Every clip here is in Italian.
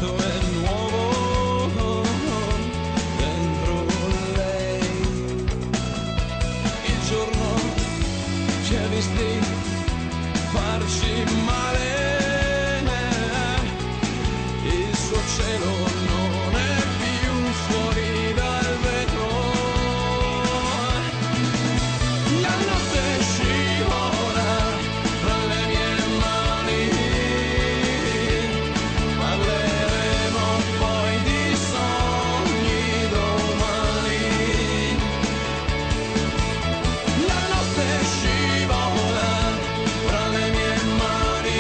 tutto è nuovo dentro lei. Il giorno ci ha visti farci male, il suo cielo non è più fuori dal vetro. La notte scivola tra le mie mani, parleremo poi di sogni domani. La notte scivola tra le mie mani,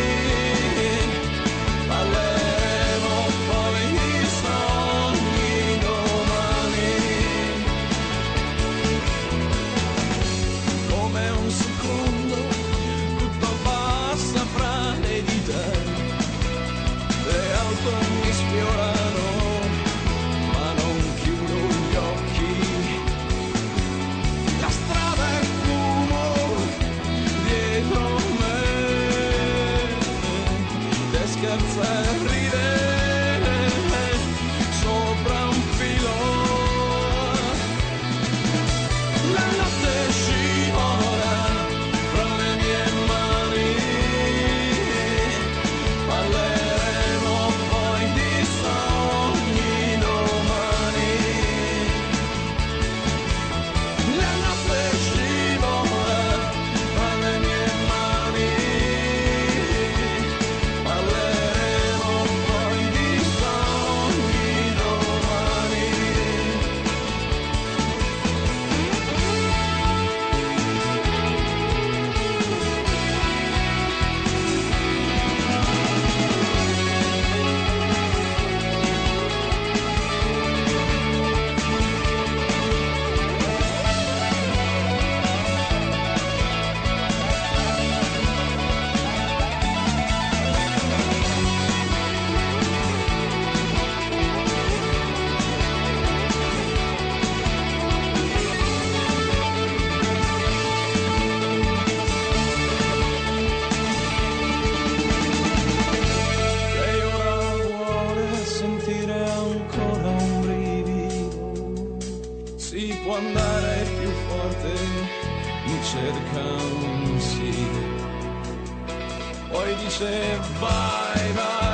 parleremo poi di sogni domani. Come un secondo tutto passa fra le dita, le auto mi sfiorano ma non chiudo gli occhi. La strada è fumo dietro me, te scherza e ride sopra un filo. La notte scivola fra le mie mani, parleremo poi di sogni domani. La notte scivola fra le mie mani, parleremo poi di sogni domani. Lei ora vuole sentire ancora un brivido, si può andare più forte, mi cerca un sì, poi dice vai vai.